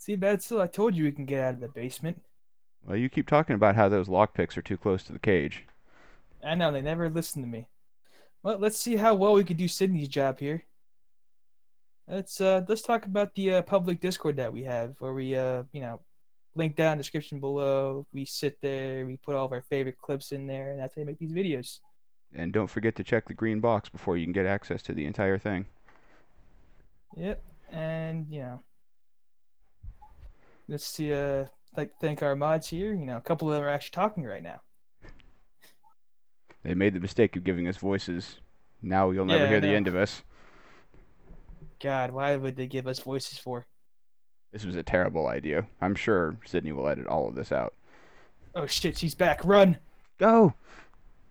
See, Betzel, I told you we can get out of the basement. Well, you keep talking about how those lockpicks are too close to the cage. I know they never listen to me. Well, let's see how well we can do Sydney's job here. Let's talk about the public Discord that we have, where we link down description below. We sit there, we put all of our favorite clips in there, and that's how we make these videos. And don't forget to check the green box before you can get access to the entire thing. Yep, and let's see. Like thank our mods here. A couple of them are actually talking right now. They made the mistake of giving us voices. Now you'll never Yeah, I hear the know. end of us. God, why would they give us voices for? This was a terrible idea. I'm sure Sydney will edit all of this out. Oh shit, she's back. Run! Go!